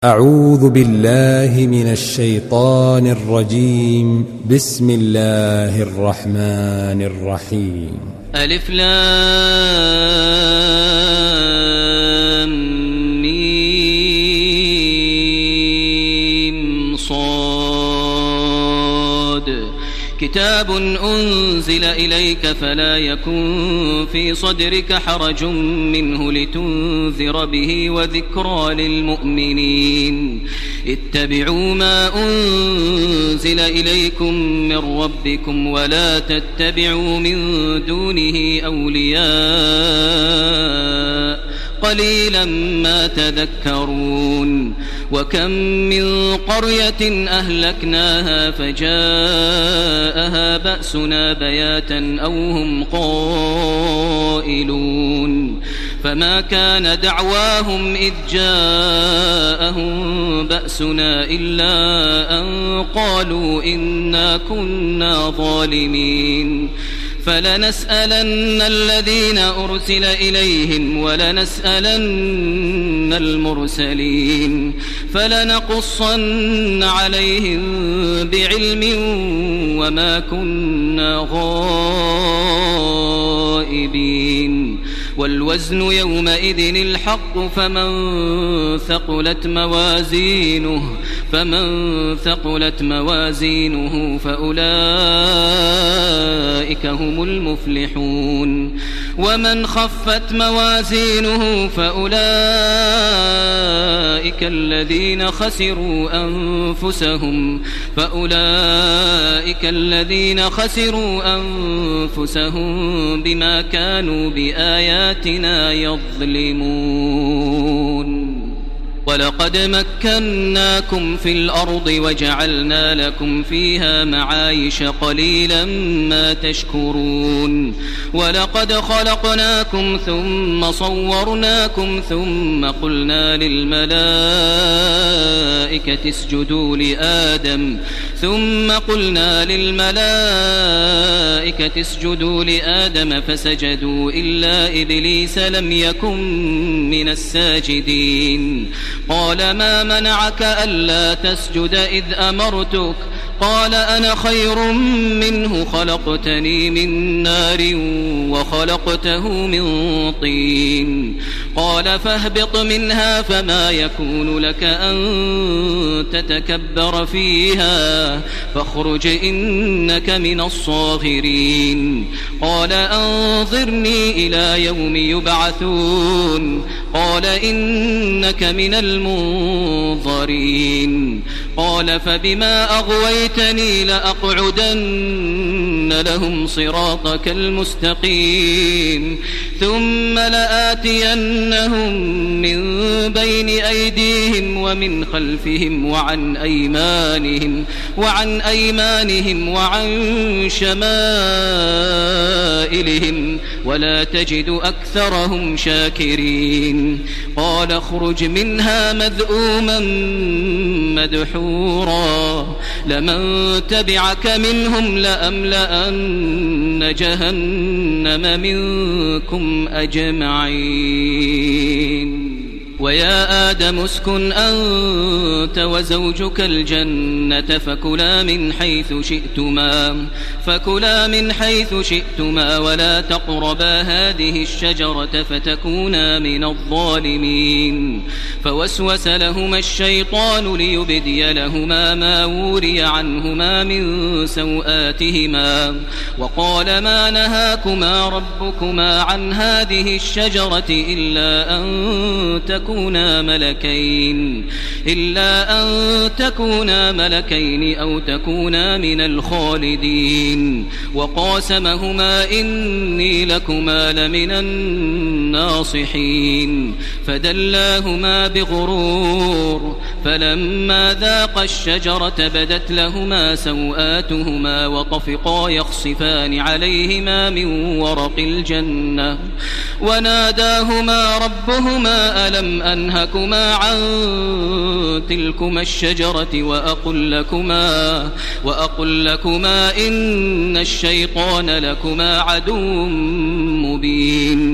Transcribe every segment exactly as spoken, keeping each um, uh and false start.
أعوذ بالله من الشيطان الرجيم. بسم الله الرحمن الرحيم. ألف لام ميم صاد. كتاب أنزل إليك فلا يكن في صدرك حرج منه لتنذر به وذكرى للمؤمنين. اتبعوا ما أنزل إليكم من ربكم ولا تتبعوا من دونه أولياء قليلا ما تذكرون. وكم من قرية أهلكناها فجاءها بأسنا بياتا أو هم قائلون. فما كان دعواهم إذ جاءهم بأسنا إلا أن قالوا إنا كنا ظالمين. فلنسألن الذين أرسل إليهم ولنسألن المرسلين فلنقصن عليهم بعلم وما كنا غائبين. والوزن يومئذ الحق فمن ثقلت موازينه فمن ثقلت موازينه فأولئك هم المفلحون. ومن خفت موازينه فأولئك الذين خسروا أنفسهم فأولئك الذين خسروا أنفسهم بما كانوا بآياتنا يظلمون. ولقد مكناكم في الأرض وجعلنا لكم فيها معايش قليلا ما تشكرون. ولقد خلقناكم ثم صورناكم ثم قلنا للملائكة اسجدوا لآدم ثم قلنا للملائكة اسجدوا لآدم فسجدوا إلا إبليس لم يكن من الساجدين. قال ما منعك ألا تسجد إذ أمرتك؟ قال أنا خير منه خلقتني من نار وخلقته من طين. قال فاهبط منها فما يكون لك أن تتكبر فيها فاخرج إنك من الصاغرين. قال أنظرني إلى يوم يبعثون. قال إنك من المنظرين. قال فبما أغويتني لأقعدن لهم صراطك المستقيم ثم لآتينهم من بين أيديهم ومن خلفهم وعن أيمانهم وعن أيمانهم وعن شمائلهم ولا تجد أكثرهم شاكرين. قال اخرج منها مذءوما مدحورا لمن تبعك منهم لأملأن جهنم منكم أجمعين. ويا آدم اسكن أنت وزوجك الجنة فكلا من حيث شئتما فكلا من حيث شئتما ولا تقربا هذه الشجرة فتكونا من الظالمين. فوسوس لهما الشيطان ليبدي لهما ما وري عنهما من سوآتهما وقال ما نهاكما ربكما عن هذه الشجرة إلا أن تكونا تكونا ملكين إلا أن تكونا ملكين أو تكونا من الخالدين. وقاسمهما إني لكما لمن الناصحين. فدلاهما بغرور فلما ذاقا الشجرة بدت لهما سوآتهما وطفقا يخصفان عليهما من ورق الجنة وناداهما ربهما ألم أنهكما عن تلكما الشجرة وأقل لكما, وأقل لكما إن الشيطان لكما عدو مبين.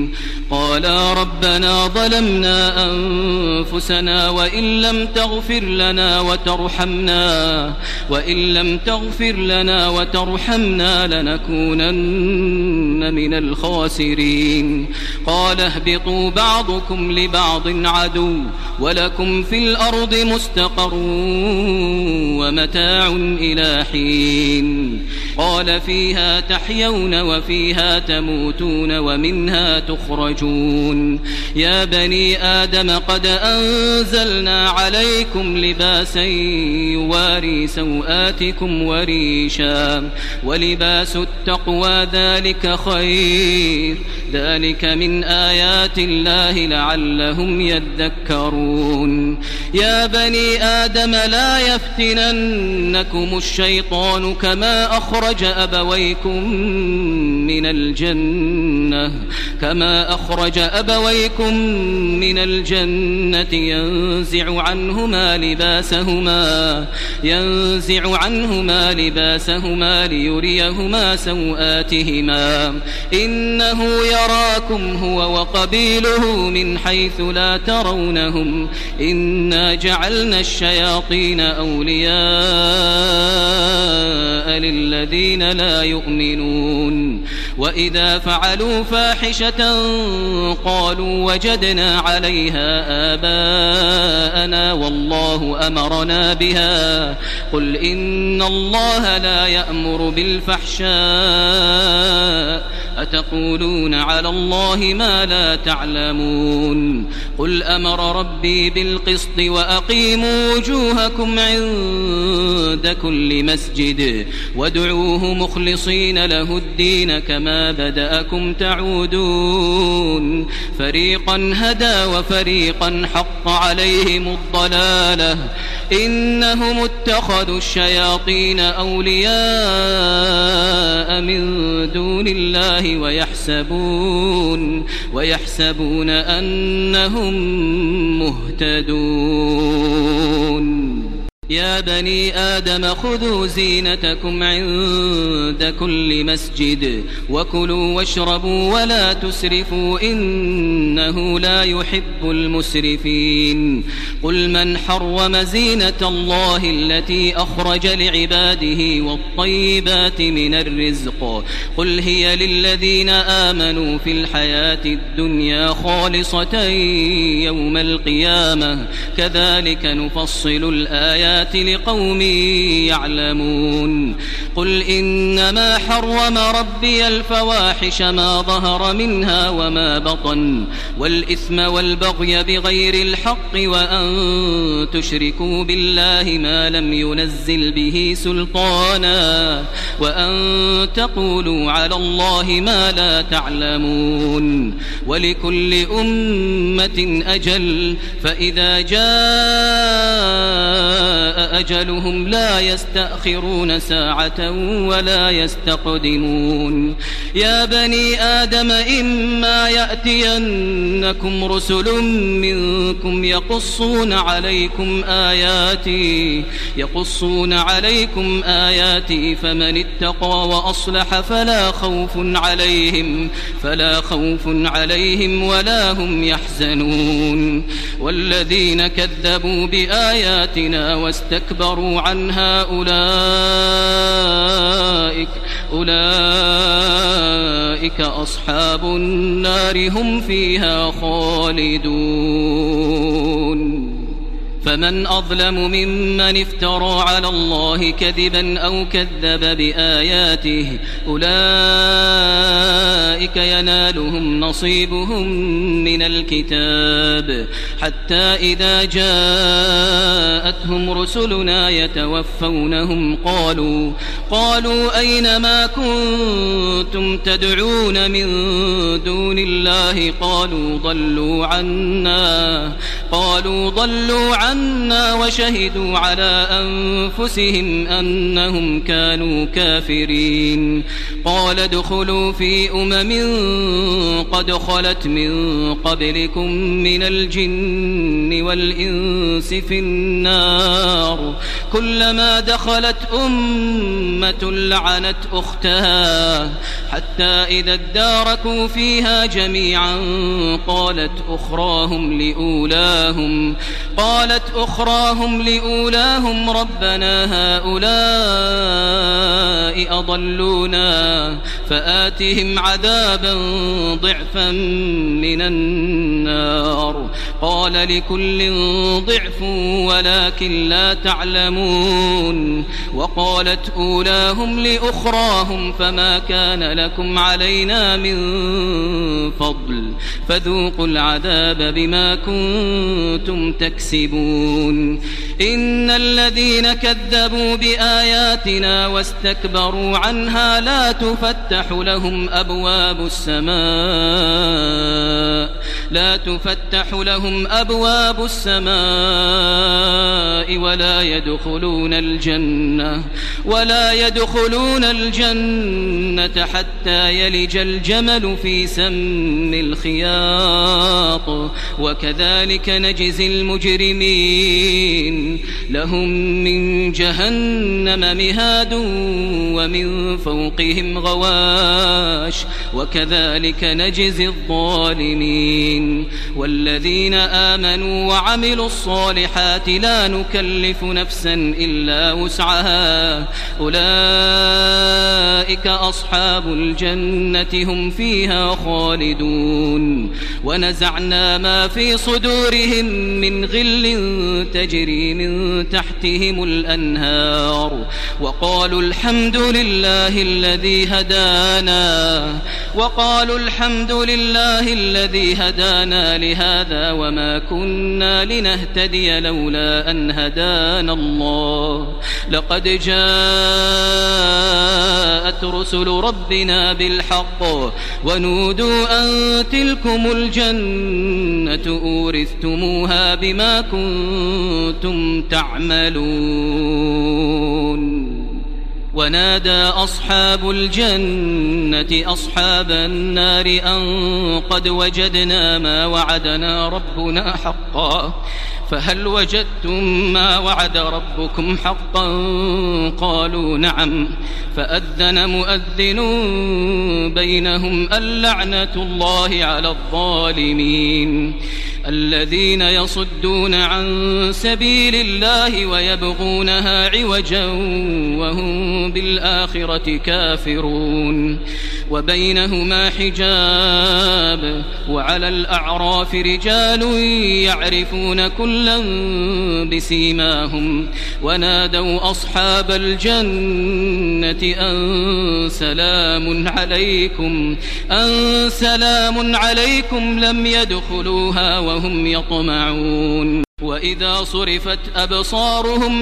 قالا ربنا ظلمنا أنفسنا وإن لم تغفر لنا وترحمنا وإن لم تغفر لنا وترحمنا لنكونن من الخاسرين قال اهبطوا بعضكم لبعض عدو ولكم في الأرض مستقر ومتاع إلى حين قال فيها تحيون وفيها تموتون ومنها تخرجون يا بني آدم قد أنزلنا عليكم لباسا يواري سوآتكم وريشا ولباس التقوى ذلك خير ذلك من آيات الله لعلهم يذكرون يا بني آدم لا يفتننكم الشيطان كما أخرج أبويكم من الجنة كما أخرج أبويكم من الجنة ينزع عنهما لباسهما ينزع عنهما لباسهما ليريهما سوآتهما إنه يراكم هو وقبيله من حيث لا ترونهم إنا جعلنا الشياطين أولياء للذين لا يؤمنون وإذا فعلوا فاحشة قالوا وجدنا عليها آباءنا والله أمرنا بها قل إن الله لا يأمر بالفحشاء أتقولون على الله ما لا تعلمون قل أمر ربي بالقسط وأقيموا وجوهكم عند كل مسجد وادعوه مخلصين له الدين كما بدأكم تعودون فريقا هدى وفريقا حق عليهم الضلالة إنهم اتخذوا الشياطين أولياء من دون الله ويحسبون ويحسبون أنهم مهتدون يا بني آدم خذوا زينتكم عند كل مسجد وكلوا واشربوا ولا تسرفوا إنه لا يحب المسرفين قل من حرم زينة الله التي أخرج لعباده والطيبات من الرزق قل هي للذين آمنوا في الحياة الدنيا خالصة يوم القيامة كذلك نفصل الآيات لقوم يعلمون قل إنما حرم ربي الفواحش ما ظهر منها وما بطن والإثم والبغي بغير الحق وأن تشركوا بالله ما لم ينزل به سلطانا وأن تقولوا على الله ما لا تعلمون ولكل أمة أجل فإذا جاء أجلهم لا يستأخرون ساعة ولا يستقدمون يا بني آدم إما يأتينكم رسل منكم يقصون عليكم آياتي يقصون عليكم آياتي فمن اتقى وأصلح فلا خوف عليهم فلا خوف عليهم ولا هم يحزنون والذين كذبوا بآياتنا واستكبروا عنها أولئك أولئك أصحاب النار هم فيها خالدون فمن أظلم ممن افترى على الله كذبا أو كذب بآياته أولئك ينالهم نصيبهم من الكتاب حتى إذا جاءتهم رسلنا يتوفونهم قالوا قالوا أين ما كنتم تدعون من دون الله قالوا ضلوا عنا قالوا ضلوا عنا عنا وشهدوا على أنفسهم أنهم كانوا كافرين. قال ادخلوا في أمم قد خلت من قبلكم من الجن والإنس في النار كلما دخلت أمة لعنت أختها حتى إذا اداركوا فيها جميعا قالت أخراهم لأولاهم قالت أخراهم لأولاهم ربنا هؤلاء أضلونا فآتهم عذابا ضعفا من النار قال لكل ضعف ولكن لا تعلمون. وقالت أولاهم لأخراهم فما كان لكم علينا من فضل فذوقوا العذاب بما كنتم تكسبون. إن الذين كذبوا بآياتنا واستكبروا عنها لا تفتح لهم أبواب السماء لا تفتح لهم أبواب السماء ولا يدخلون الجنة ولا يدخلون الجنة حتى يلج الجمل في سم الخياط وكذلك نجزي المجرمين. لهم من جهنم مهاد ومن فوقهم غواش وكذلك نجزي الظالمين. والذين آمنوا وعملوا الصالحات لا نكلف نفسا إلا وسعها أولئك أصحاب الجنة هم فيها خالدون. ونزعنا ما في صدورهم من غل تجري من تحتهم الأنهار وقالوا الحمد لله الذي هدانا وقالوا الحمد لله الذي هدانا لهذا وما كنا لنهتدي لولا أن هدانا الله لقد جاءت رسل ربنا بالحق ونودوا أن تلكم الجنة أورثتموها بما كنتم تعملون. ونادى أصحاب الجنة أصحاب النار أن قد وجدنا ما وعدنا ربنا حقا فهل وجدتم ما وعد ربكم حقا قالوا نعم فأذن مؤذن بينهم اللعنة الله على الظالمين الذين يصدون عن سبيل الله ويبغونها عوجا وهم بالآخرة كافرون. وبينهما حجاب وعلى الأعراف رجال يعرفون كلا بسيماهم ونادوا أصحاب الجنة أن سلام عليكم أن سلام عليكم لم يدخلوها وهم يطمعون. وإذا صرفت أبصارهم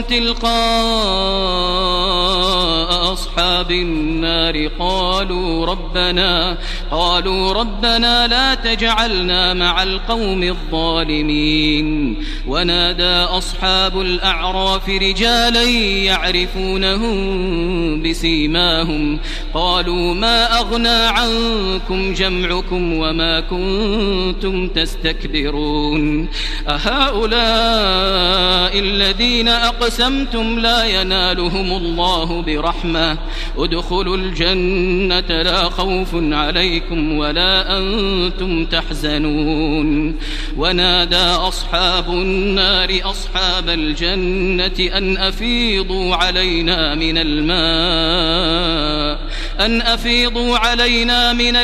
تلقاء أصحاب النار قالوا ربنا قالوا ربنا لا تجعلنا مع القوم الظالمين. ونادى أصحاب الأعراف رجالا يعرفونهم بسيماهم قالوا ما أغنى عنكم جمعكم وما كنتم تستكبرون أهؤلاء الذين أقسمتم لا ينالهم الله برحمة ادخلوا الجنة لا خوف عليكم ولا أنتم تحزنون. ونادى أصحاب النار أصحاب الجنة أن أفيضوا علينا من الماء أن أفيضوا علينا من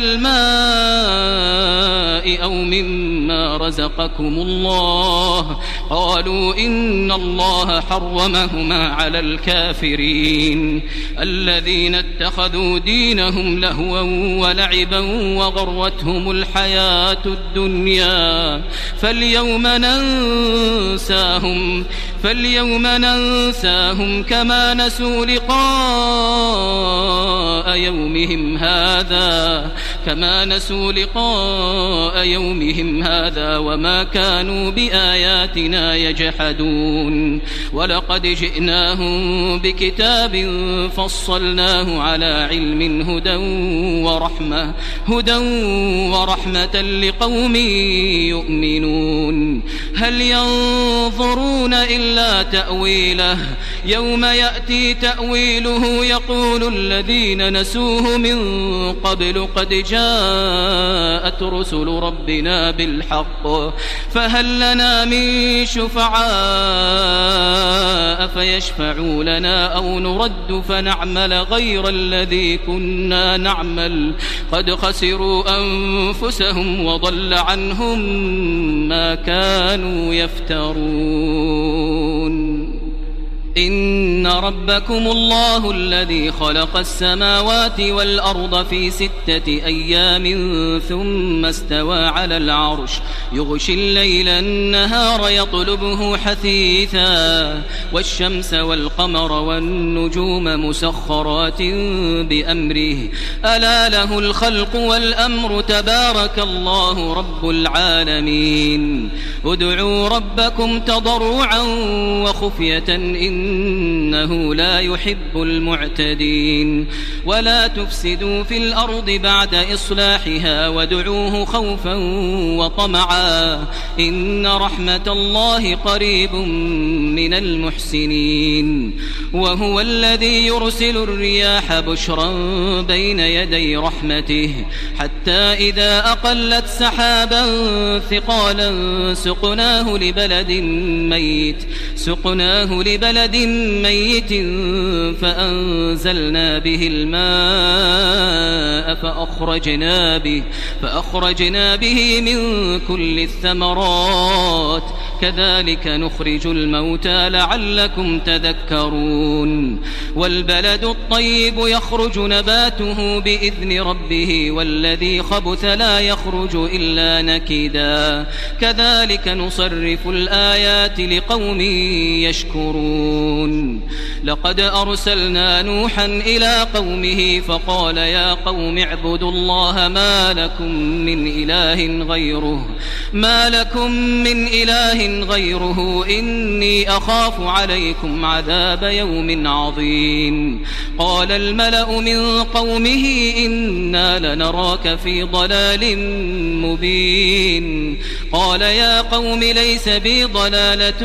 الماء أو مما رزقكم الله قالوا إن الله حرمهما على الكافرين الذين اتخذوا دينهم لهوا ولعبا وغرتهم الحياة الدنيا فاليوم ننساهم فاليوم ننساهم كما نسوا لقاء يومهم هذا كما نسوا لقاء يومهم هذا وما كانوا بآياتنا يجحدون ولقد جئناهم بكتاب فصلناه على علم هدى ورحمة هدى ورحمة لقوم يؤمنون هل ينظرون إلا تأويله يوم يأتي تأويله يقول الذين نسوه من قبل قد جاءت رسل ربنا بالحق فهل لنا من شفعاء فيشفعوا لنا أو نرد فنعمل غير الذي كنا نعمل قد خسروا أنفسهم وضل عنهم ما كانوا يفترون إن ربكم الله الذي خلق السماوات والأرض في ستة أيام ثم استوى على العرش يغشي الليل النهار يطلبه حثيثا والشمس والقمر والنجوم مسخرات بأمره ألا له الخلق والأمر تبارك الله رب العالمين ادعوا ربكم تضرعا وخفية إنه لا يحب المعتدين ولا تفسدوا في الأرض بعد إصلاحها وادعوه خوفا وطمعا إن رحمة الله قريب من المحسنين وهو الذي يرسل الرياح بشرا بين يدي رحمته حتى إذا أقلت سحابا ثقالا سقناه لبلد ميت سقناه لبلد ميت فأنزلنا به الماء فأخرجنا به, فأخرجنا به من كل الثمرات كذلك نخرج الموتى لعلكم تذكرون والبلد الطيب يخرج نباته بإذن ربه والذي خبث لا يخرج إلا نكدا كذلك نصرف الآيات لقوم يشكرون لقد أرسلنا نوحا إلى قومه فقال يا قوم اعبدوا الله ما لكم من إله غيره ما لكم من إله غيره إني أخاف عليكم عذاب يوم عظيم قال الملأ من قومه إنا لنراك في ضلال مبين قال يا قوم ليس بي ضلالة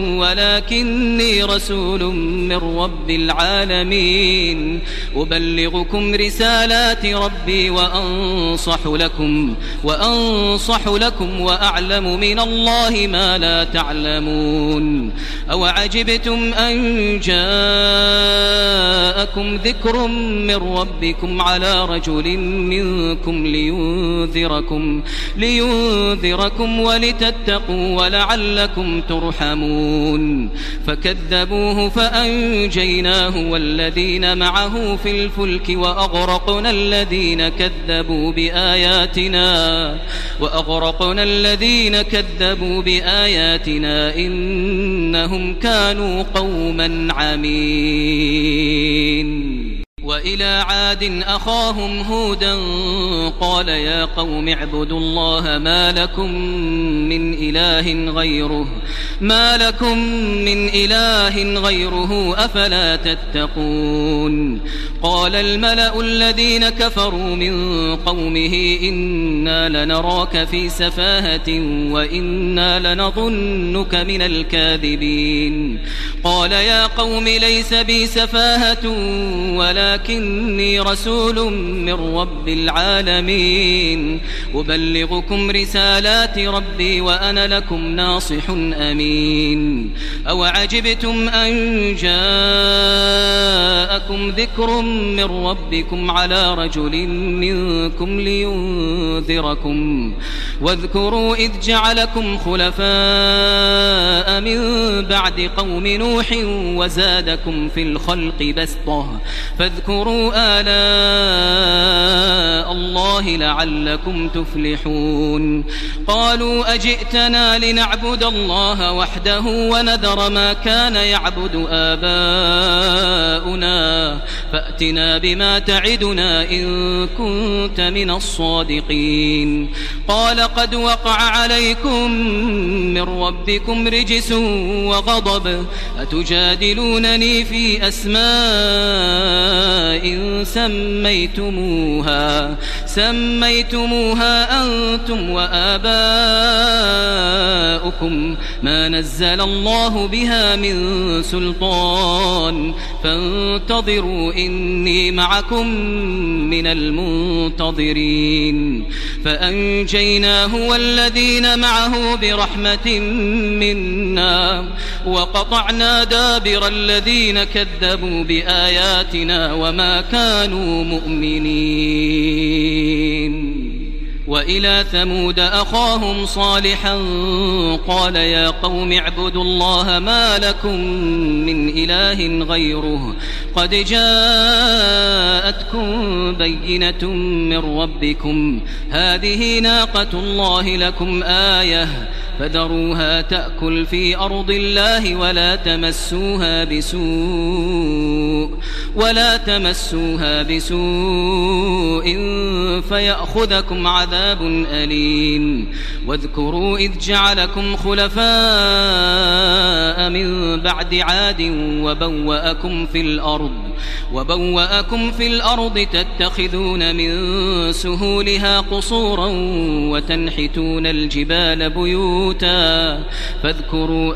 ولكني رسول من رب العالمين أبلغكم رسالات ربي وأنصح لكم وأنصح لكم وأعلم من الله ما لا تعلمون أو عجبتم أن جاءكم ذكر من ربكم على رجل منكم لينذركم لينذركم ولتتقوا ولعلكم ترحمون فكذبوه فأنجيناه والذين معه في الفلك وأغرقنا الذين كذبوا بآياتنا وأغرقنا الذين كذبوا بآياتنا إنهم كانوا قوما عمين وإلى عاد أخاهم هودا قال يا قوم اعبدوا الله ما لكم من إله غيره ما لكم من إله غيره أفلا تتقون قال الملأ الذين كفروا من قومه إنا لنراك في سفاهة وإنا لنظنك من الكاذبين قال يا قوم ليس بي سفاهة ولكني رسول من رب العالمين أبلغكم رسالات ربي وأنا لكم ناصح أمين أو عجبتم أن جاءكم ذكر من ربكم على رجل منكم لينذركم واذكروا إذ جعلكم خلفاء من بعد قوم نوح وزادكم في الخلق بسطة فاذكروا آلاء الله لعلكم تفلحون قالوا أجئتنا لنعبد الله وحده ونذر ما كان يعبد آباؤنا فأتنا بما تعدنا إن كنت من الصادقين قال قد وقع عليكم من ربكم رجس وغضب أتجادلونني في أسماء سميتموها سميتموها أنتم وآباؤكم ما نزل الله بها من سلطان فانتظروا إني معكم من المنتظرين فأنجيناه والذين معه برحمة منا وقطعنا دابر الذين كذبوا بآياتنا وما كانوا مؤمنين وإلى ثمود أخاهم صالحا قال يا قوم اعبدوا الله ما لكم من إله غيره قد جاءتكم بينة من ربكم هذه ناقة الله لكم آية فذروها تأكل في أرض الله ولا تمسوها بسوء ولا تمسوها بسوء فيأخذكم عذاب أليم واذكروا إذ جعلكم خلفاء من بعد عاد وبوأكم في الأرض وبوأكم في الأرض تتخذون من سهولها قصورا وتنحتون الجبال بيوتا فاذكروا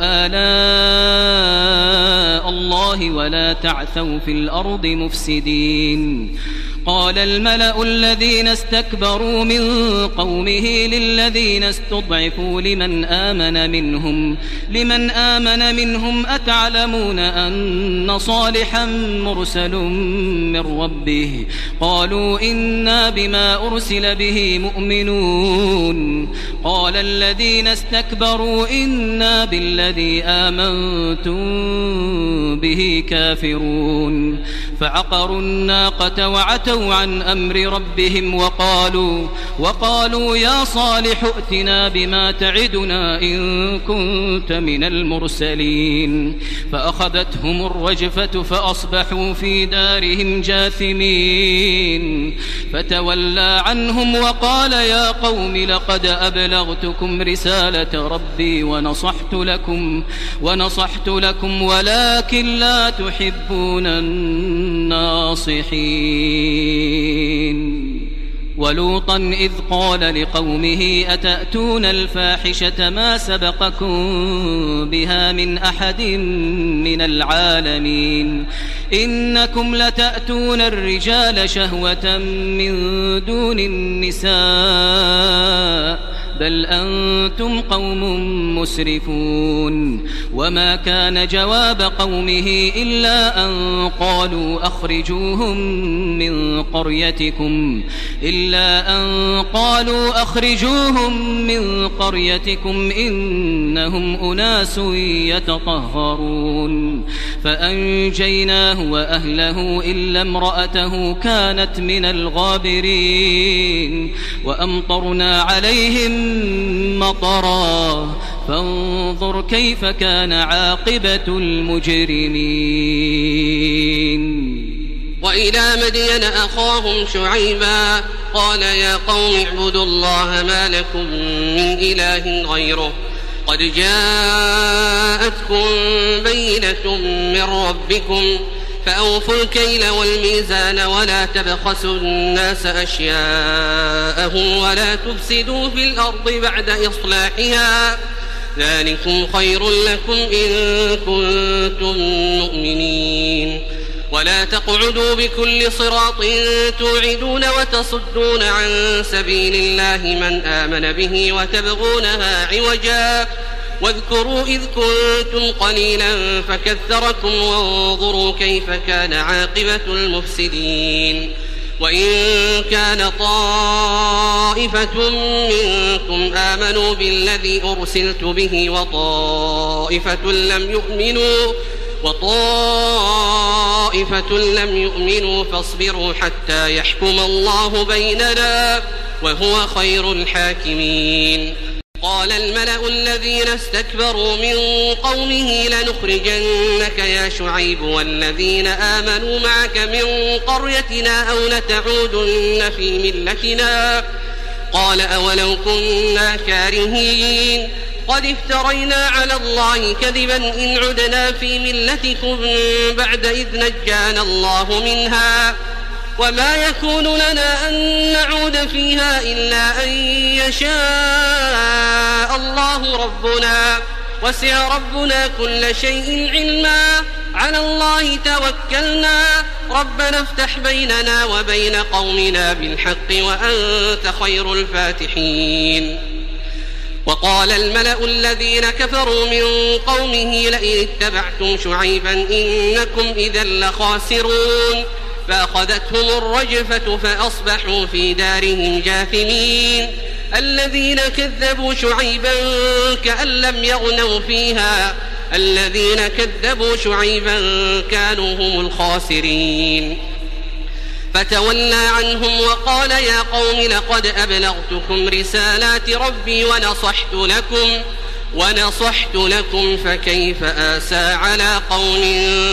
آلاء الله ولا تعثوا في الأرض مفسدين قال الملأ الذين استكبروا من قومه للذين استضعفوا لمن آمن منهم لمن آمن منهم أتعلمون أن صالحا مرسل من ربه قالوا إنا بما أرسل به مؤمنون قال الذين استكبروا إنا بالذي آمنتم به كافرون فعقروا الناقة وعتوا عن أمر ربهم وقالوا وقالوا يا صالح ائتنا بما تعدنا إن كنت من المرسلين فأخذتهم الرجفة فأصبحوا في دارهم جاثمين فتولى عنهم وقال يا قوم لقد أبلغتكم رسالة ربي ونصحت لكم ونصحت لكم ولكن لا تحبون الناصحين ولوطا إذ قال لقومه أتأتون الفاحشة ما سبقكم بها من أحد من العالمين إنكم لتأتون الرجال شهوة من دون النساء بل أنتم قوم مسرفون وما كان جواب قومه إلا أن قالوا أخرجوهم من قريتكم إلا أن قالوا أخرجوهم من قريتكم إنهم أناس يتطهرون فأنجيناه وأهله إلا امرأته كانت من الغابرين وأمطرنا عليهم مطرا فانظر كيف كان عاقبة المجرمين وإلى مدين أخاهم شعيبا قال يا قوم اعبدوا الله ما لكم من إله غيره قد جاءتكم بينة من ربكم فأوفوا الكيل والميزان ولا تبخسوا الناس أشياءهم ولا تفسدوا في الأرض بعد إصلاحها ذلكم خير لكم إن كنتم مؤمنين ولا تقعدوا بكل صراط توعدون وتصدون عن سبيل الله من آمن به وتبغونها عوجا واذكروا إذ كنتم قليلا فكثركم وانظروا كيف كان عاقبة المفسدين وإن كان طائفة منكم آمنوا بالذي أرسلت به وطائفة لم يؤمنوا وطائفة لم يؤمنوا فاصبروا حتى يحكم الله بيننا وهو خير الحاكمين. قال الملأ الذين استكبروا من قومه لنخرجنك يا شعيب والذين آمنوا معك من قريتنا أو لتعودن في ملتنا. قال أولو كنا كارهين قد افترينا على الله كذبا إن عدنا في ملتكم بعد إذ نجانا الله منها وما يكون لنا أن نعود فيها إلا أن يشاء الله ربنا وسع ربنا كل شيء علما على الله توكلنا ربنا افتح بيننا وبين قومنا بالحق وأنت خير الفاتحين. وقال الملأ الذين كفروا من قومه لئن اتبعتم شعيبا إنكم إذا لخاسرون فأخذتهم الرجفة فأصبحوا في دارهم جاثمين. الذين كذبوا شعيبا كأن لم يغنوا فيها الذين كذبوا شعيبا كانوا هم الخاسرين. فتولى عنهم وقال يا قوم لقد أبلغتكم رسالات ربي ونصحت لكم ونصحت لكم فكيف آسى على قوم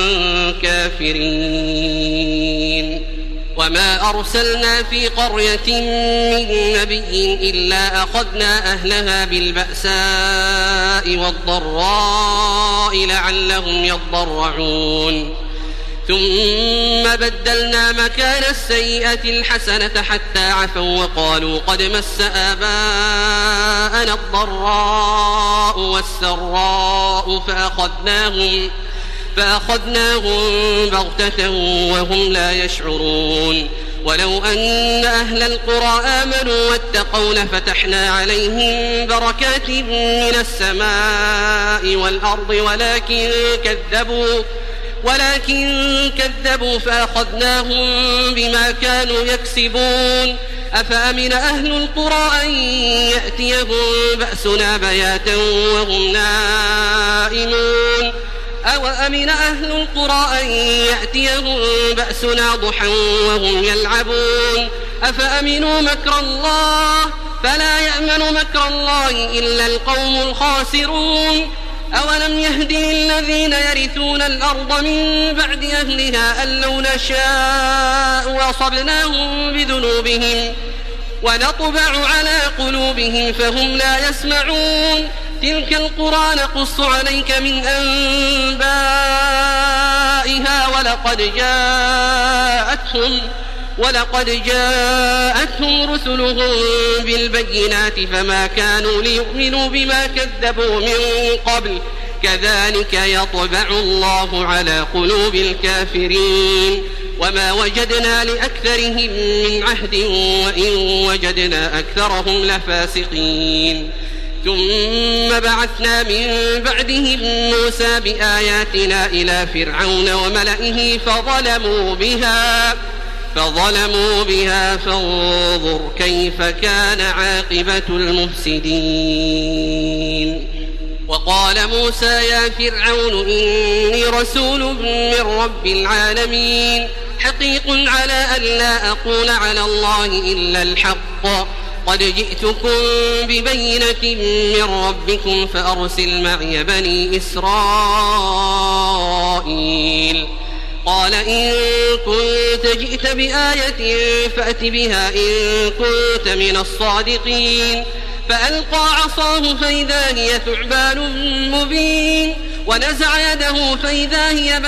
كافرين. وما أرسلنا في قرية من نبي إلا أخذنا أهلها بالبأساء والضراء لعلهم يضرعون ثم بدلنا مكان السيئة الحسنة حتى عفوا وقالوا قد مس آباءنا الضراء والسراء فأخذناهم فأخذناهم بغتة وهم لا يشعرون. ولو أن أهل القرى آمنوا واتقوا لفتحنا عليهم بركات من السماء والأرض ولكن كذبوا ولكن كذبوا فأخذناهم بما كانوا يكسبون. أفأمن أهل القرى أن يأتيهم بأسنا بياتا وهم نائمون أو أمن أهل القرى أن يأتيهم بأسنا ضحى وهم يلعبون أفأمنوا مكر الله فلا يأمن مكر الله إلا القوم الخاسرون. أولم يهد للذين يرثون الأرض من بعد أهلها أن لو نشاء أصبناهم بذنوبهم ونطبع على قلوبهم فهم لا يسمعون. تلك القرى نقص عليك من أنبائها ولقد جاءتهم ولقد جاءتهم رسلهم بالبينات فما كانوا ليؤمنوا بما كذبوا من قبل كذلك يطبع الله على قلوب الكافرين. وما وجدنا لأكثرهم من عهد وإن وجدنا أكثرهم لفاسقين. ثم بعثنا من بعدهم موسى بآياتنا إلى فرعون وملئه فظلموا بها فظلموا بها فانظر كيف كان عاقبة المفسدين. وقال موسى يا فرعون إني رسول من رب العالمين حقيق على أن لا أقول على الله إلا الحق قد جئتكم ببينة من ربكم فأرسل معي بني إسرائيل. قال إن كنت جئت بآية فأت بها إن كنت من الصادقين. فألقى عصاه فإذا هي ثعبان مبين ونزع يده فإذا هي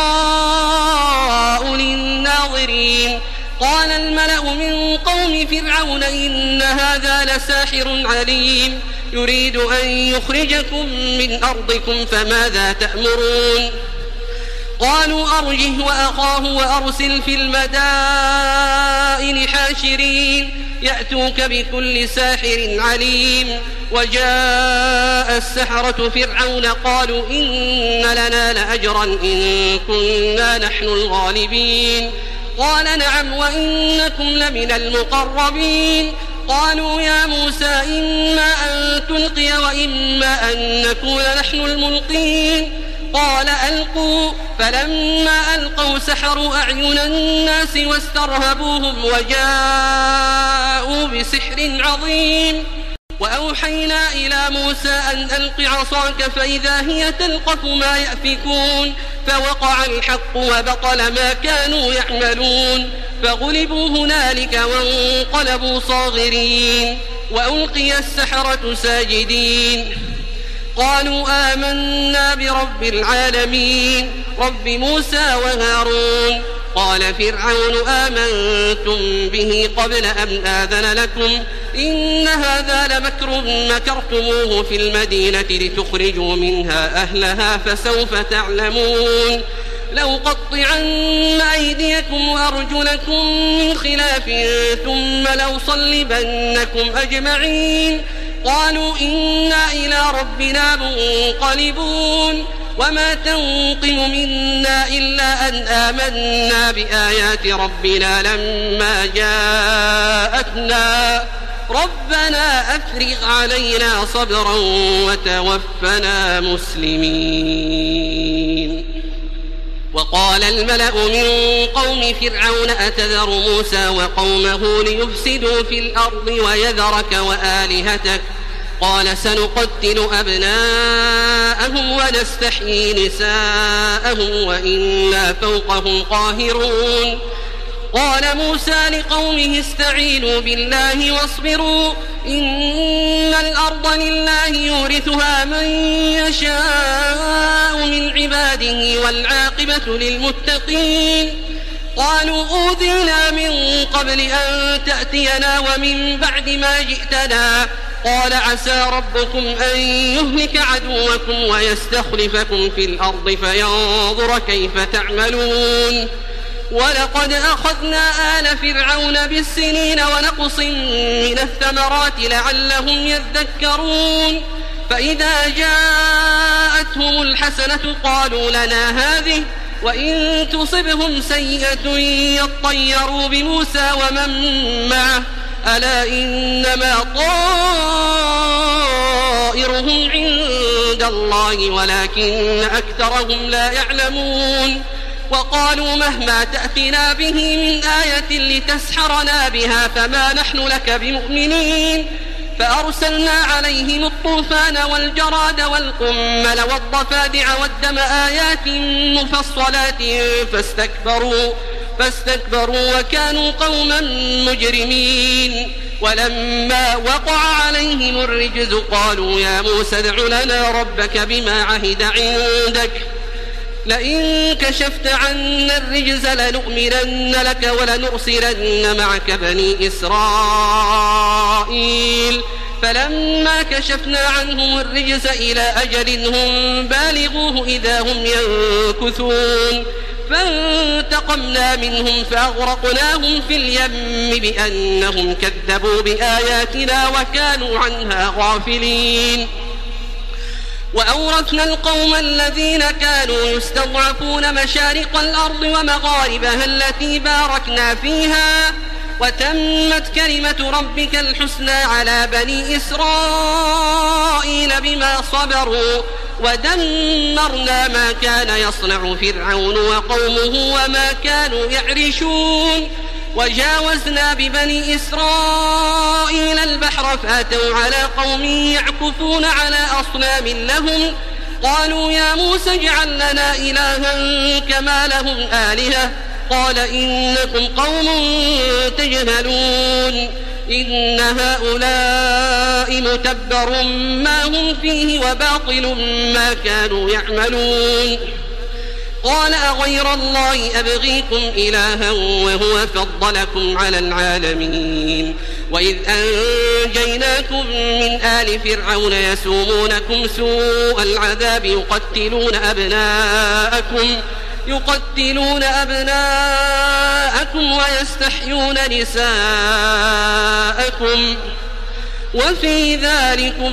بيضاء للناظرين. قال الملأ من قوم فرعون إن هذا لساحر عليم يريد أن يخرجكم من أرضكم فماذا تأمرون. قالوا أرجه وأخاه وأرسل في المدائن حاشرين يأتوك بكل ساحر عليم. وجاء السحرة فرعون قالوا إن لنا لأجرا إن كنا نحن الغالبين. قال نعم وإنكم لمن المقربين. قالوا يا موسى إما أن تلقي وإما أن نكون نحن الملقين. قال ألقوا. فلما ألقوا سحروا أعين الناس واسترهبوهم وجاءوا بسحر عظيم. وأوحينا إلى موسى أن ألق عصاك فإذا هي تلقف ما يأفكون. فوقع الحق وبطل ما كانوا يعملون فغلبوا هنالك وانقلبوا صاغرين وألقي السحرة ساجدين. قالوا آمنا برب العالمين رب موسى وهارون. قال فرعون آمنتم به قبل أن آذن لكم إن هذا لمكر مكرتموه في المدينة لتخرجوا منها أهلها فسوف تعلمون. لأقطعن أيديكم وأرجلكم من خلاف ثم لأصلبنكم أجمعين. قالوا إنا إلى ربنا منقلبون. وما تنقم منا إلا أن آمنا بآيات ربنا لما جاءتنا ربنا أفرغ علينا صبرا وتوفنا مسلمين. وقال الملأ من قوم فرعون أتذر موسى وقومه ليفسدوا في الأرض ويذرك وآلهتك قال سنقتل أبناءهم ونستحيي نساءهم وإنا فوقهم قاهرون. قال موسى لقومه استعينوا بالله واصبروا إن الأرض لله يورثها من يشاء من عباده والعاقبة للمتقين. قالوا أوذينا من قبل أن تأتينا ومن بعد ما جئتنا. قال عسى ربكم أن يهلك عدوكم ويستخلفكم في الأرض فينظر كيف تعملون. ولقد أخذنا آل فرعون بالسنين ونقص من الثمرات لعلهم يذكرون. فإذا جاءتهم الحسنة قالوا لنا هذه وإن تصبهم سيئة يطيروا بموسى ومن معه ألا إنما طائرهم عند الله ولكن أكثرهم لا يعلمون. وقالوا مهما تأتنا به من آية لتسحرنا بها فما نحن لك بمؤمنين. فأرسلنا عليهم الطوفان والجراد والقمل والضفادع والدم آيات مفصلات فاستكبروا فاستكبروا وكانوا قوما مجرمين. ولما وقع عليهم الرجز قالوا يا موسى ادع لنا ربك بما عهد عندك لئن كشفت عنا الرجز لنؤمنن لك ولنرسلن معك بني إسرائيل. فلما كشفنا عنهم الرجز إلى أجل هم بالغوه إذا هم ينكثون فانتقمنا منهم فأغرقناهم في اليم بأنهم كذبوا بآياتنا وكانوا عنها غافلين. وأورثنا القوم الذين كانوا يستضعفون مشارق الأرض ومغاربها التي باركنا فيها وتمت كلمة ربك الحسنى على بني إسرائيل بما صبروا ودمرنا ما كان يصنع فرعون وقومه وما كانوا يعرشون. وجاوزنا ببني إسرائيل البحر فأتوا على قوم يعكفون على أصنام لهم قالوا يا موسى اجعل لنا إلها كما لهم آلهة قال إنكم قوم تجهلون إن هؤلاء متبر ما هم فيه وباطل ما كانوا يعملون. قال أغير الله أبغيكم إلها وهو فضلكم على العالمين. وإذ أنجيناكم من آل فرعون يسومونكم سوء العذاب يقتلون أبناءكم يقتلون أبناءكم ويستحيون نساءكم وفي ذلكم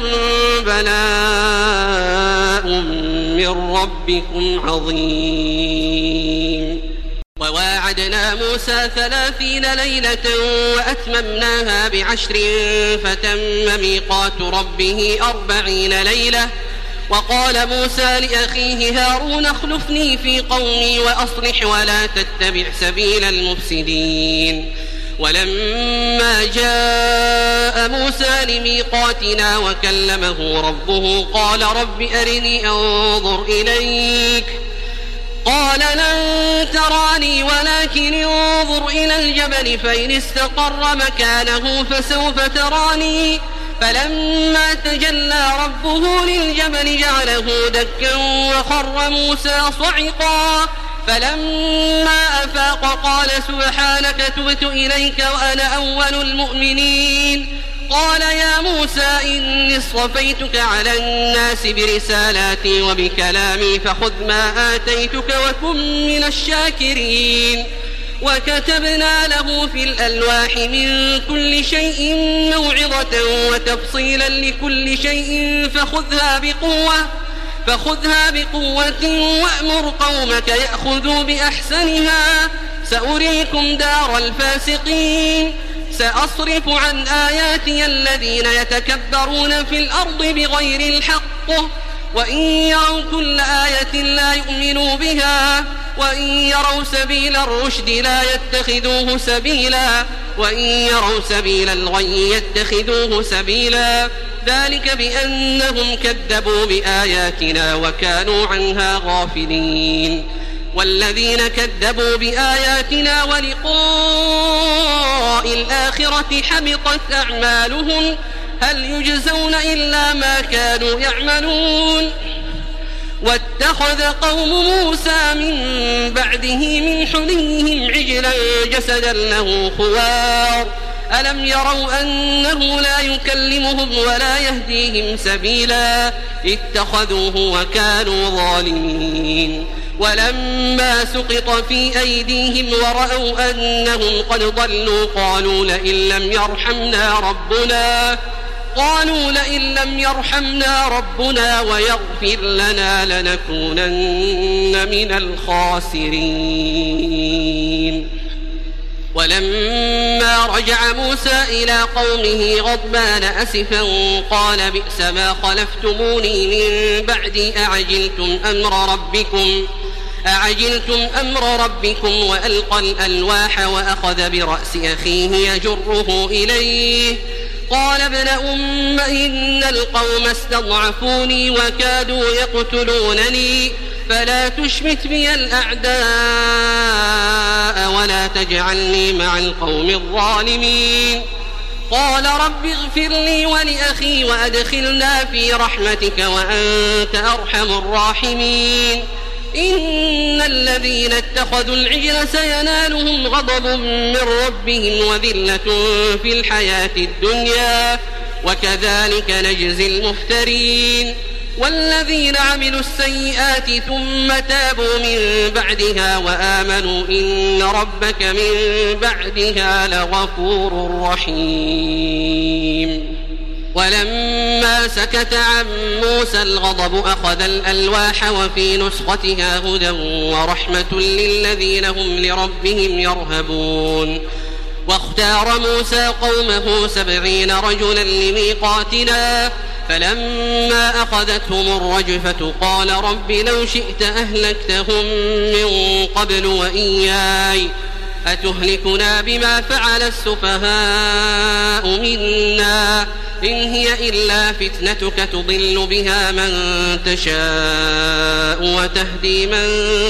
بلاء من ربكم عظيم. وواعدنا موسى ثلاثين ليلة وأتممناها بعشر فتم ميقات ربه أربعين ليلة. وقال موسى لأخيه هارون اخلفني في قومي وأصلح ولا تتبع سبيل المفسدين. ولما جاء موسى لميقاتنا وكلمه ربه قال رب أرني أنظر إليك قال لن تراني ولكن انظر إلى الجبل فإن استقر مكانه فسوف تراني. فلما تجلى ربه للجبل جعله دكا وخر موسى صعقا. فلما أفاق قال سبحانك تبت إليك وأنا أول المؤمنين. قال يا موسى إني اصطفيتك على الناس برسالاتي وبكلامي فخذ ما آتيتك وكن من الشاكرين. وكتبنا له في الألواح من كل شيء موعظة وتفصيلا لكل شيء فخذها بقوة فخذها بقوة وأمر قومك يأخذوا بأحسنها سأريكم دار الفاسقين. سأصرف عن آياتي الذين يتكبرون في الأرض بغير الحق وإن يروا كل آية لا يؤمنوا بها وإن يروا سبيل الرشد لا يتخذوه سبيلا وإن يروا سبيل الغي يتخذوه سبيلا. ذلك بأنهم كذبوا بآياتنا وكانوا عنها غافلين. والذين كذبوا بآياتنا ولقاء الآخرة حبطت أعمالهم هل يجزون إلا ما كانوا يعملون. واتخذ قوم موسى من بعده من حليهم عجلا جسدا له خوار ألم يروا أنه لا يكلمهم ولا يهديهم سبيلا اتخذوه وكانوا ظالمين. ولما سقط في أيديهم ورأوا أنهم قد ضلوا قالوا لئن لم يرحمنا ربنا قالوا لئن لم يرحمنا ربنا ويغفر لنا لنكونن من الخاسرين. ولما رجع موسى إلى قومه غضبان أسفا قال بئس ما خلفتموني من بعدي أعجلتم أمر ربكم أعجلتم أمر ربكم وألقى الألواح وأخذ برأس أخيه يجره إليه قال ابن أم إن القوم استضعفوني وكادوا يقتلونني فلا تشمت بي الأعداء ولا تجعلني مع القوم الظالمين. قال رب اغفر لي ولأخي وأدخلنا في رحمتك وأنت أرحم الراحمين. إن الذين اتخذوا العجل سينالهم غضب من ربهم وذلة في الحياة الدنيا وكذلك نجزي المفترين. والذين عملوا السيئات ثم تابوا من بعدها وآمنوا إن ربك من بعدها لغفور رحيم. ولما سكت عن موسى الغضب أخذ الألواح وفي نسختها هدى ورحمة للذين هم لربهم يرهبون. واختار موسى قومه سبعين رجلا لميقاتنا فلما أخذتهم الرجفة قال رب لو شئت أهلكتهم من قبل وإياي أتهلكنا بما فعل السفهاء منا إن هي إلا فتنتك تضل بها من تشاء وتهدي من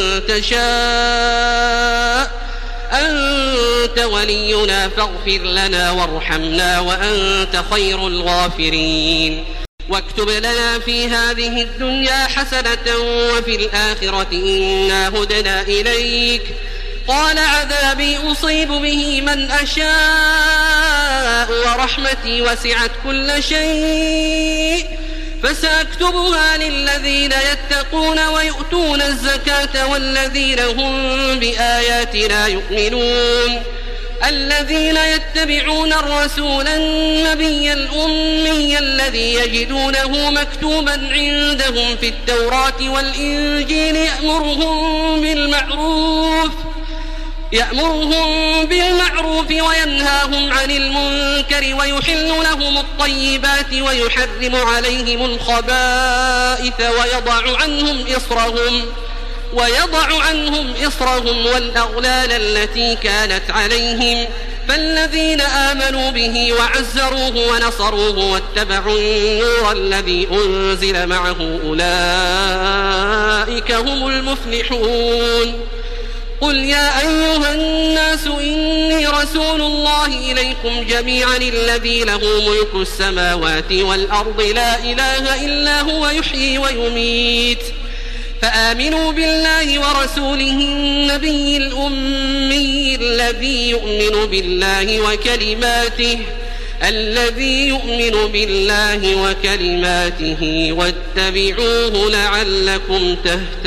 تشاء أنت ولينا فاغفر لنا وارحمنا وأنت خير الغافرين. واكتب لنا في هذه الدنيا حسنة وفي الآخرة إنا هدنا إليك قال عذابي أصيب به من أشاء ورحمتي وسعت كل شيء فسأكتبها للذين يتقون ويؤتون الزكاة والذين هم بآياتنا يؤمنون الذين يتبعون الرسول النبي الأمي الذي يجدونه مكتوبا عندهم في التوراة والإنجيل يأمرهم بالمعروف يأمرهم بالمعروف وينهاهم عن المنكر ويحل لهم الطيبات ويحرم عليهم الخبائث ويضع عنهم إصرهم ويضع عنهم إصرهم والأغلال التي كانت عليهم فالذين آمنوا به وعزروه ونصروه واتبعوا النور الذي أنزل معه أولئك هم المفلحون. قل يا أيها الناس إني رسول الله إليكم جميعا الذي له ملك السماوات والأرض لا إله إلا هو يحيي ويميت فآمنوا بالله ورسوله النبي الأمي الذي يؤمن بالله وكلماته الذي يؤمن بالله وكلماته واتبعوه لعلكم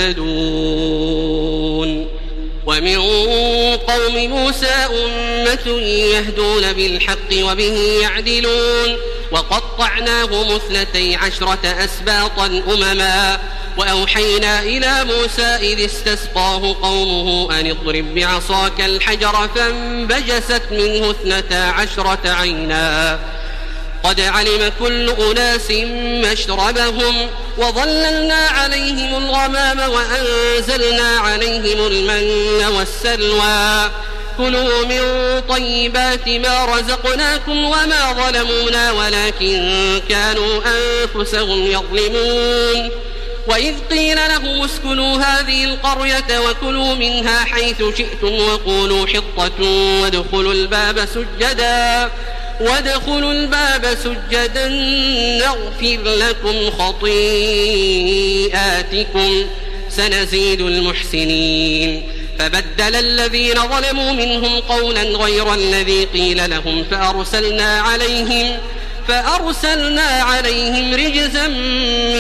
تهتدون. ومن قوم موسى أمة يهدون بالحق وبه يعدلون وقطعناهم اثنتي عشرة أسباطا أمما وأوحينا إلى موسى إذ استسقاه قومه أن اضرب بعصاك الحجر فانبجست منه اثنتا عشرة عينا قد علم كل أناس مشربهم وظللنا عليهم الغمام وأنزلنا عليهم المن والسلوى كلوا من طيبات ما رزقناكم وما ظلمونا ولكن كانوا أنفسهم يظلمون. وإذ قيل لهم اسكنوا هذه القرية وكلوا منها حيث شئتم وقولوا حطة وادخلوا الباب سجدا وادخلوا الباب سجدا نغفر لكم خطيئاتكم سنزيد المحسنين. فبدل الذين ظلموا منهم قولا غير الذي قيل لهم فأرسلنا عليهم فأرسلنا عليهم رجزا من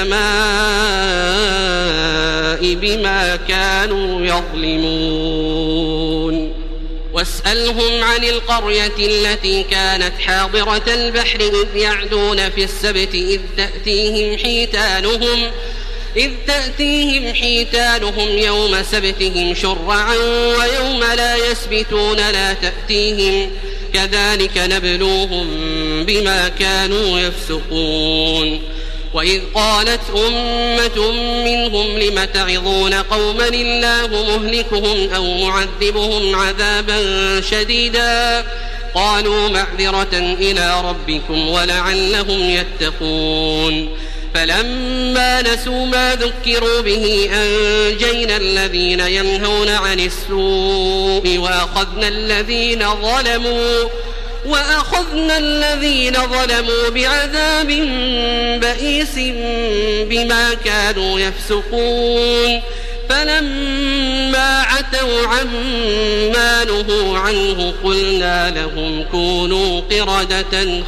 السماء بما كانوا يظلمون. واسألهم عن القرية التي كانت حاضرة البحر إذ يعدون في السبت إذ تأتيهم حيتانهم إذ تأتيهم حيتانهم يوم سبتهم شرعا ويوم لا يسبتون لا تأتيهم كذلك نبلوهم بما كانوا يفسقون. وإذ قالت أمة منهم لم تعظون قوما الله مهلكهم أو معذبهم عذابا شديدا قالوا معذرة إلى ربكم ولعلهم يتقون. فلما نسوا ما ذكروا به أنجينا الذين ينهون عن السوء وأخذنا الذين ظلموا وأخذنا الذين ظلموا بعذاب بئيس بما كانوا يفسقون. فلما عتوا عما نهوا عنه قلنا لهم كونوا قردة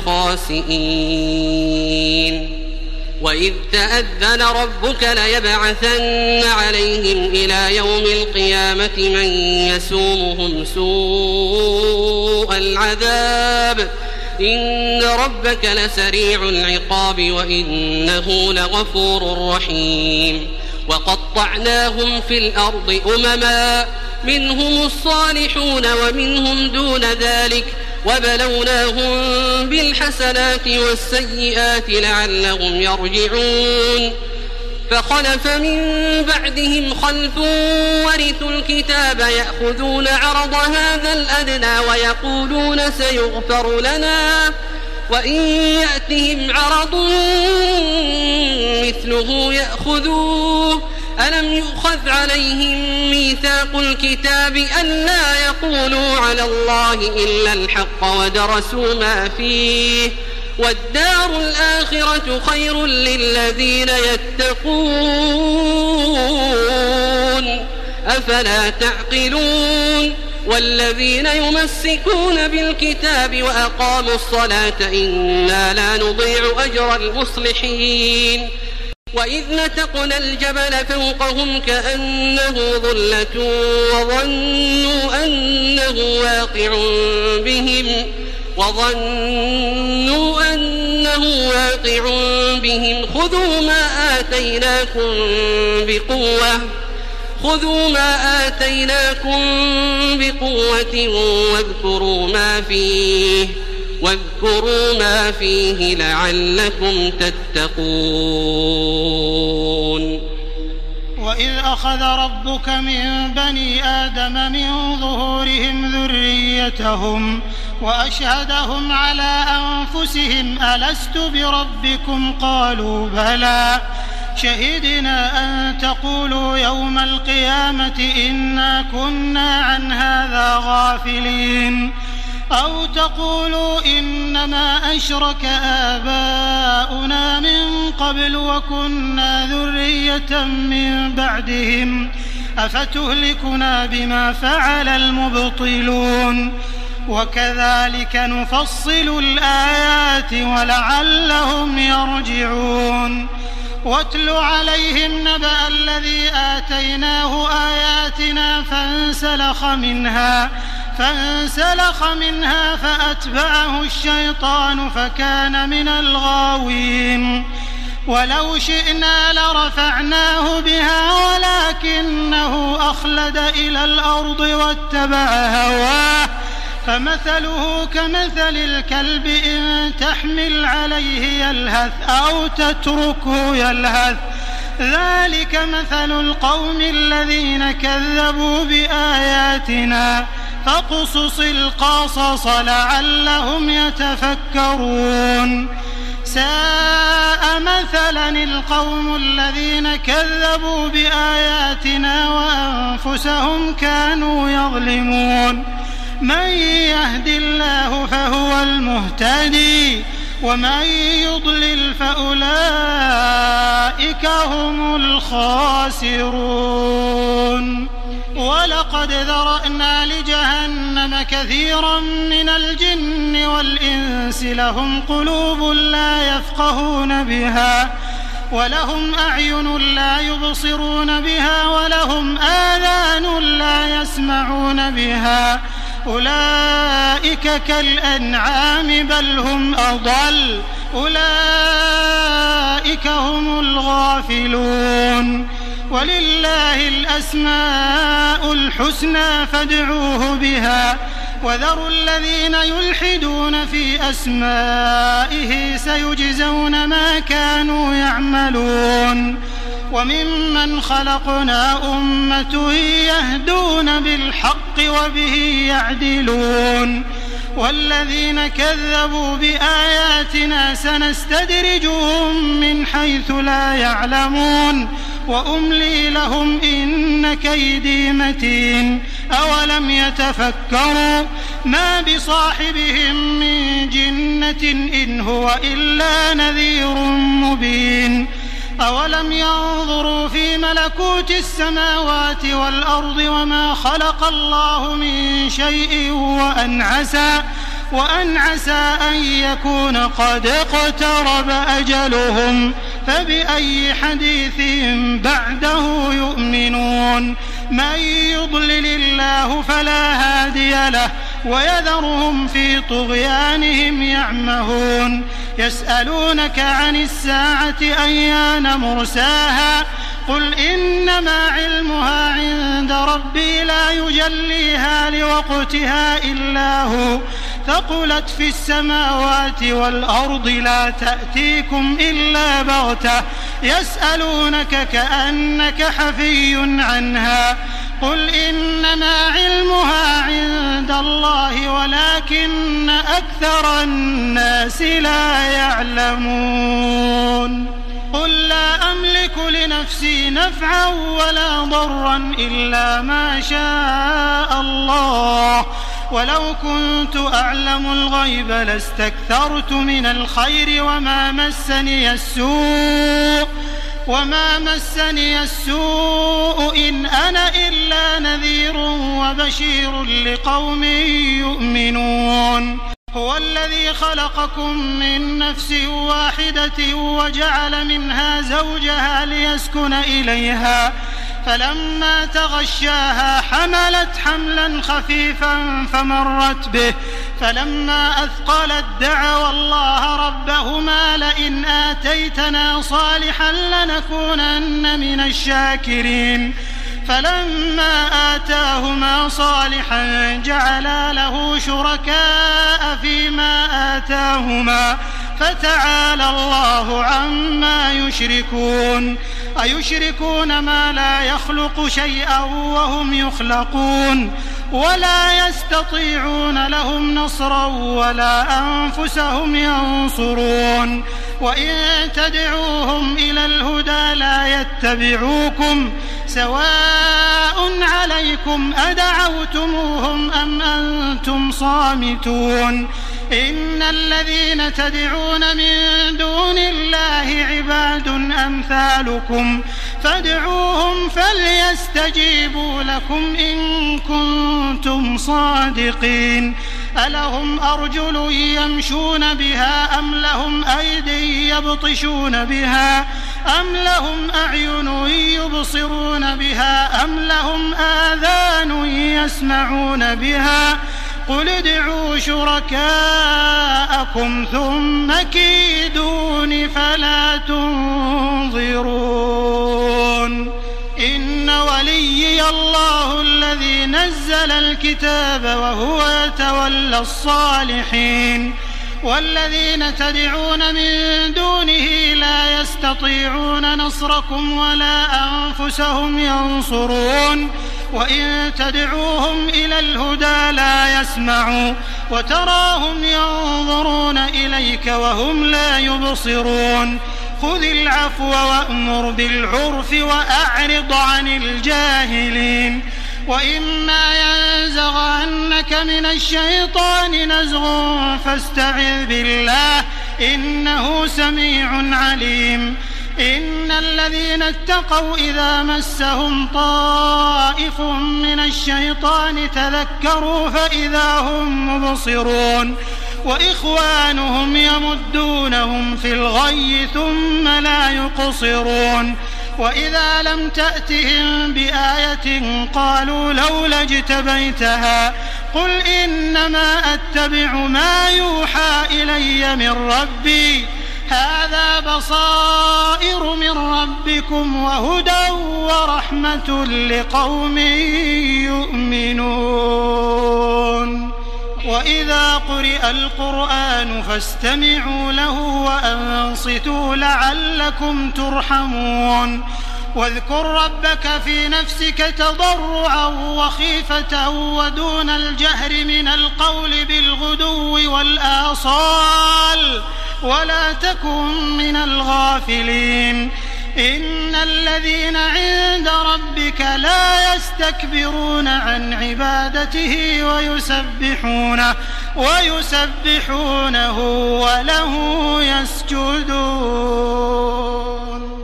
خاسئين. وإذ تأذن ربك ليبعثن عليهم إلى يوم القيامة من يسومهم سوء العذاب إن ربك لسريع العقاب وإنه لغفور رحيم. وقطعناهم في الأرض أمما منهم الصالحون ومنهم دون ذلك وبلوناهم بالحسنات والسيئات لعلهم يرجعون. فخلف من بعدهم خلف ورثوا الكتاب يأخذون عرض هذا الأدنى ويقولون سيغفر لنا وإن يأتهم عرض مثله يأخذوه ألم يؤخذ عليهم ميثاق الكتاب ألا يقولوا على الله إلا الحق ودرسوا ما فيه والدار الآخرة خير للذين يتقون أفلا تعقلون. والذين يمسكون بالكتاب وأقاموا الصلاة إنا لا نضيع أجر المصلحين. وإذ نتقنا الجبل فوقهم كأنه ظلة وظنوا أنه واقع بهم وظنوا أنه واقع بهم خذوا ما آتيناكم بقوة خذوا ما آتيناكم بقوة واذكروا ما فيه واذكروا ما فيه لعلكم تتقون. وإذ أخذ ربك من بني آدم من ظهورهم ذريتهم وأشهدهم على أنفسهم ألست بربكم قالوا بلى شهدنا أن تقولوا يوم القيامة إنا كنا عن هذا غافلين أو تقولوا إنما أشرك آباؤنا من قبل وكنا ذرية من بعدهم أفتهلكنا بما فعل المبطلون وكذلك نفصل الآيات ولعلهم يرجعون. واتل عليهم نبأ الذي آتيناه آياتنا فانسلخ منها فانسلخ منها فأتبعه الشيطان فكان من الغاوين. ولو شئنا لرفعناه بها ولكنه أخلد إلى الأرض واتبع هواه فمثله كمثل الكلب إن تحمل عليه يلهث أو تتركه يلهث ذلك مثل القوم الذين كذبوا بآياتنا فاقصص القصص لعلهم يتفكرون. ساء مثلا القوم الذين كذبوا بآياتنا وأنفسهم كانوا يظلمون. من يهد الله فهو المهتدي ومن يضلل فأولئك هم الخاسرون. ولقد ذرأنا لجهنم كثيرا من الجن والإنس لهم قلوب لا يفقهون بها ولهم أعين لا يبصرون بها ولهم آذان لا يسمعون بها أولئك كالأنعام بل هم أضل أولئك هم الغافلون. ولله الأسماء الحسنى فادعوه بها وذروا الذين يلحدون في أسمائه سيجزون ما كانوا يعملون. وممن خلقنا أمة يهدون بالحق وبه يعدلون. والذين كذبوا بآياتنا سنستدرجهم من حيث لا يعلمون وأملي لهم إن كيدي متين. أولم يتفكروا ما بصاحبهم من جنة إن هو إلا نذير مبين. أولم ينظروا في ملكوت السماوات والأرض وما خلق الله من شيء وأن عسى وأن عسى أن يكون قد اقترب أجلهم فبأي حديث بعده يؤمنون. من يضلل الله فلا هادي له ويذرهم في طغيانهم يعمهون. يسألونك عن الساعة أيان مرساها قل إنما علمها عند ربي لا يجليها لوقتها إلا هو ثقلت في السماوات والأرض لا تأتيكم إلا بغتة يسألونك كأنك حفي عنها قل إنما علمها عند الله ولكن أكثر الناس لا يعلمون. قل لا أملك لنفسي نفعا ولا ضرا إلا ما شاء الله ولو كنت أعلم الغيب لاستكثرت من الخير وما مسني السوء وما مسني السوء إن أنا إلا نذير وبشير لقوم يؤمنون. هو الذي خلقكم من نفس واحدة وجعل منها زوجها ليسكن إليها فلما تغشاها حملت حملا خفيفا فمرت به فلما أثقلت دعوا الله ربهما لئن آتيتنا صالحا لنكونن من الشاكرين فلما آتاهما صالحا جعلا له شركاء فيما آتاهما فتعالى الله عما يشركون أيشركون ما لا يخلق شيئا وهم يخلقون ولا يستطيعون لهم نصرا ولا أنفسهم ينصرون وإن تدعوهم إلى الهدى لا يتبعوكم سواء عليكم أدعوتموهم أم أنتم صامتون إن الذين تدعون من دون الله عباد أمثالكم فادعوهم فليستجيبوا لكم إن كنتم صادقين ألهم أرجل يمشون بها أم لهم أيدي يبطشون بها أم لهم أعين يبصرون بها أم لهم آذان يسمعون بها قل ادعوا شركاءكم ثم كيدون فلا تنظرون إن وليي الله الذي نزل الكتاب وهو يتولى الصالحين والذين تدعون من دونه لا يستطيعون نصركم ولا أنفسهم ينصرون وإن تدعوهم إلى الهدى لا يسمعوا وتراهم ينظرون إليك وهم لا يبصرون خذ العفو وأمر بالعرف وأعرض عن الجاهلين وإما ينزغنك من الشيطان نزغ فاستعذ بالله إنه سميع عليم إن الذين اتقوا إذا مسهم طائف من الشيطان تذكروا فإذا هم مبصرون وإخوانهم يمدونهم في الغي ثم لا يقصرون وإذا لم تأتهم بآية قالوا لولا اجتبيتها قل إنما أتبع ما يوحى إلي من ربي هذا بصائر من ربكم وهدى ورحمة لقوم يؤمنون وإذا قرئ القرآن فاستمعوا له وأنصتوا لعلكم ترحمون واذكر ربك في نفسك تضرعا وخيفة ودون الجهر من القول بالغدو والآصال ولا تكن من الغافلين إن الذين عند ربك لا يستكبرون عن عبادته ويسبحونه ويسبحونه وله يسجدون.